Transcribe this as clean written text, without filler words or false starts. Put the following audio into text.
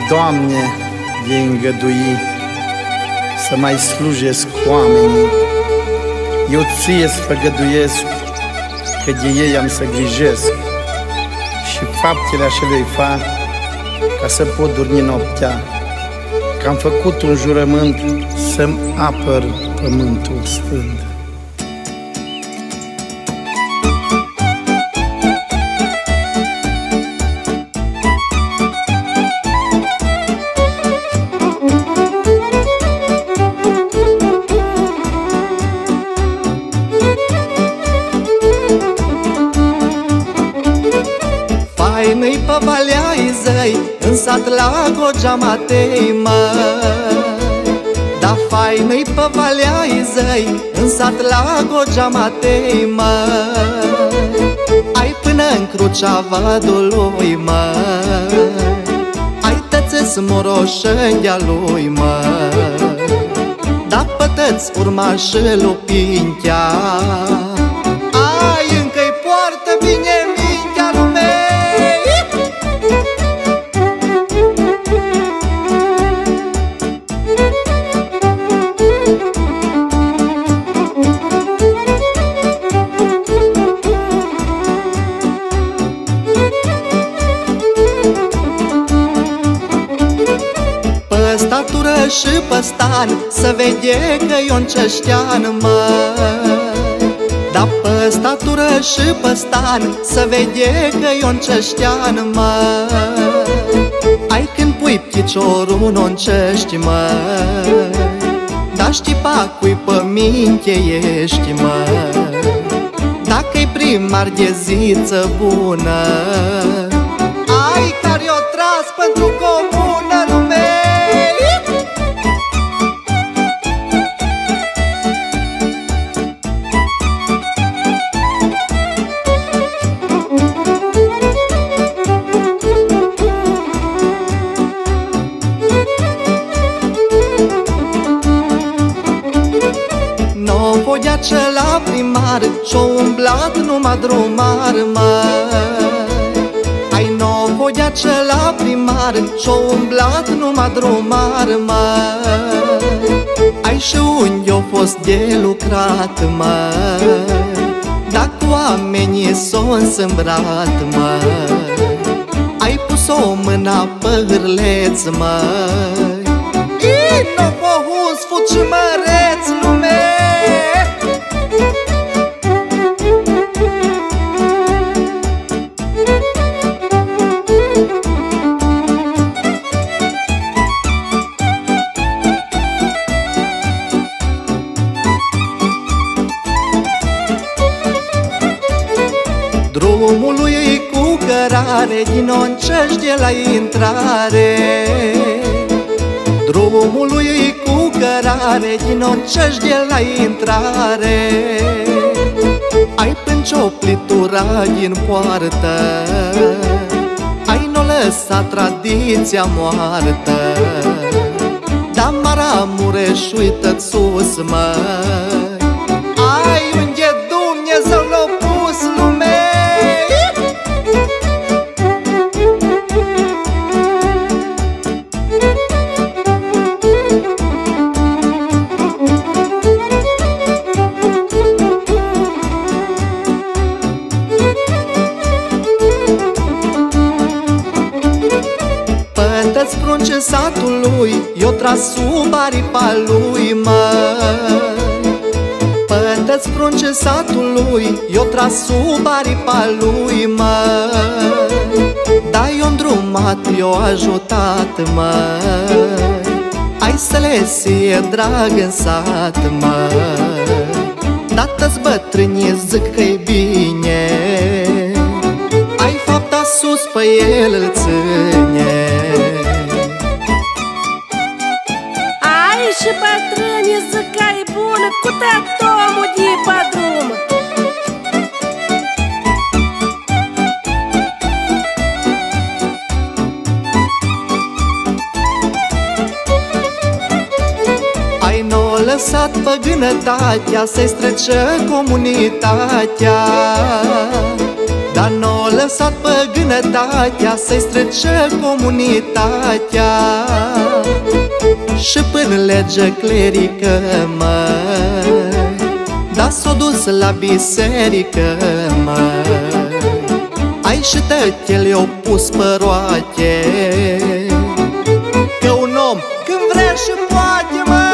Doamne, vei îngădui să mai slujesc cu oamenii. Eu Ție-ți făgăduiesc că de ei am să grijesc și faptele așa vei fa ca să pot dormi noaptea, că am făcut un jurământ să-mi apăr pământul sfânt. Faină-i pe Valea Izăi, în sat la Gogea Matei, măi. Da, faină-i pe Valea Izăi, în sat la Gogea Matei, măi. Ai până în Crucea Vădului, măi. Ai tățe-s moroșeni-a lui, măi. Da, pătăți urmașul Pinchea, ai încă-i poartă bine mintea lumei. Pe statură și pe stan să vede că Ion Ceștean, măi. Da, pe statură și pe stan să vede că Ion Ceștean, măi. Ai când pui piciorul n-oncești, măi. Da, știi pacui pe minte ești, măi. Dacă-i primar de ziță bună, ai care o tras pentru comună lumei. Voia ce la primar și-o umblat numai drumar, măi. Ai voia ce la primar și-o umblat numai drumar, măi. Ai și unde o fost de lucrat, măi. Dacă oamenii s-o însâmbrat, măi. Ai pus o mână pe hârleț, măi. Ino pohus fut și măreț lume. Drumul lui e cu cărare din Oncești de la intrare. Drumul lui e cu cărare din Oncești de la intrare. Ai pâncioplitura din poartă, ai n-o lăsat tradiția moartă. Da, Maramureș-ui tăt sus, măi. Ai unde Dumnezeu l-a pus lumei. Pătăți prunce satului, i-o tras sub aripa lui, măi. Pătăți prunce satului, i-o tras sub aripa lui, măi. Da, i-o îndrumat, i-o ajutat, măi. Ai să le sie drag în sat, măi. Da-ți bătrânii zic că-i bine, ai fapta sus pe el îl ține. Ai și bătrânii zic că-i bună, cu tătomul de pe drum. Ai n-o lăsat păgânătatea să-i strece comunitatea. Dar n-o lăsat păgânătatea să-i strece comunitatea. Și până legea clerică, măi, dar s-o dus la biserică, măi. Ai și tătele i-au pus pe roate, că un om când vrea și poate, măi.